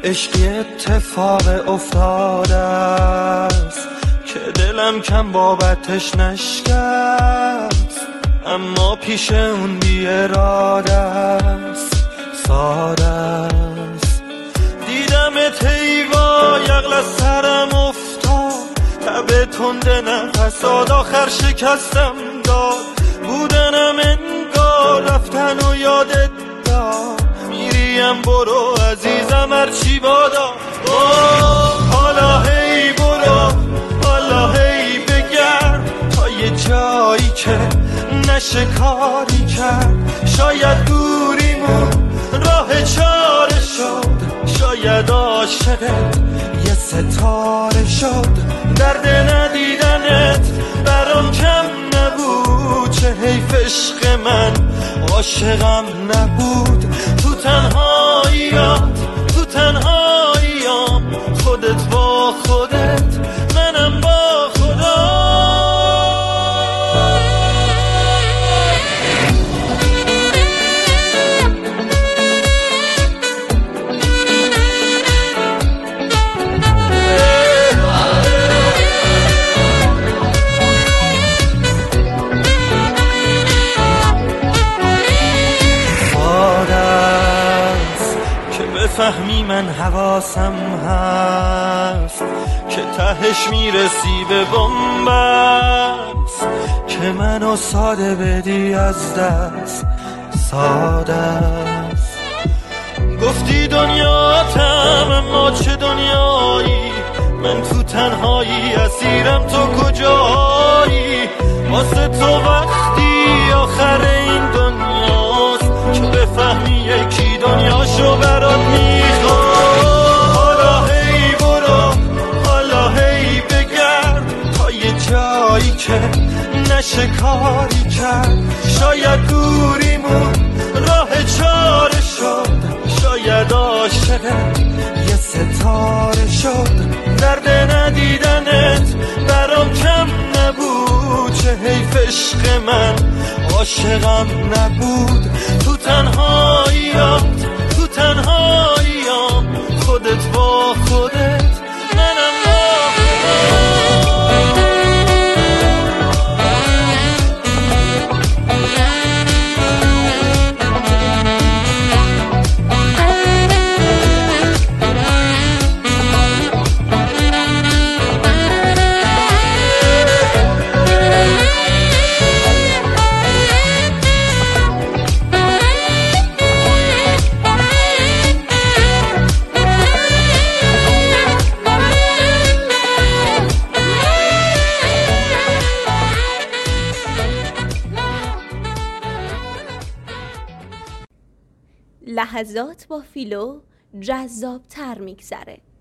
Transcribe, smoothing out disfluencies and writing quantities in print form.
عشقی اتفاق افتاده است که دلم کم بابتش نشکست، اما پیش اون بی اراده است، ساده است. دیدمت هیوا یغل از سرم افتاد، تب تنده نفساد آخر شکستم داد. بودنم انگار رفتن و یادت داد، میریم برو عزیزم هرچی بادا. حالا هی برو، حالا هی بگرد تا یه جایی که نشه کاری کرد. شاید دوریمون راه چاره شد، شاید عاشقت یه ستاره شد. درد ندیدنت برام کم نبود، چه حیف عشق من عاشقم نبود. تو تنهاییات، تو تنهاییام، خودت با خودت، منم با خدا. فهمی من حواسم هست که تهش میرسی به بنبست، که منو ساده بدی از دست، ساده است. گفتی دنیاتم اما چه دنیایی، من تو تنهایی اسیرم، تو کجایی؟ واسه تو وقتی آخر این دنیاست که بفهمی یکی دنیاشو برات میخواد. حالا هی برو، حالا هی بگرد تا یه جایی که نشه کاری کرد. شاید دوریمون راه چاره شد، شاید عاشقت یه ستاره شد. درد ندیدنت برام کم نبود، چه حیف عشق من عاشقم نبود. تو تنهاییات، تو تنهاییام، خودت با خودت، منم با خودم. لحظات با فیلو جذاب‌تر می‌گذره.